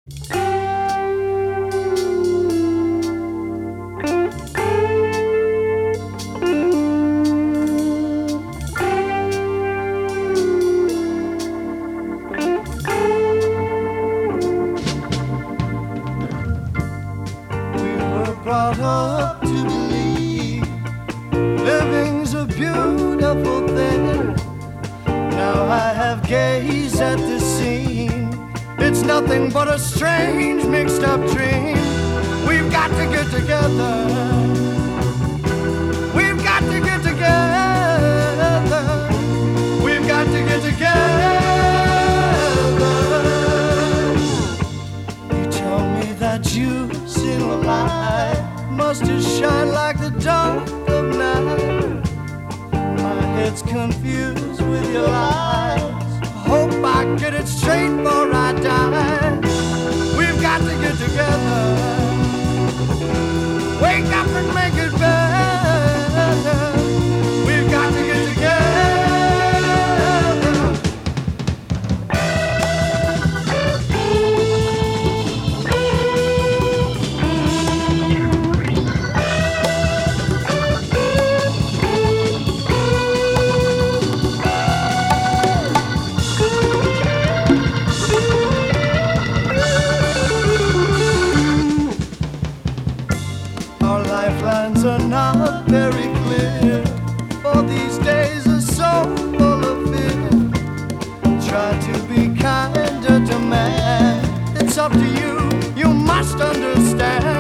Brought up to believe living's a beautiful thing. Now I have gazed at the scene. It's nothing but a strange mixed up dream. We've got to get together. We've got to get together. We've got to get together. You tell me that you see the light must have shine like the dark of night. My head's confused with your eyes. Hope I get it straight before I die. We've got to get together. Wake up and make it better. We've got to get together. Lifelines are not very clear, for these days are so full of fear. Try to be kinder to man. It's up to you, you must understand.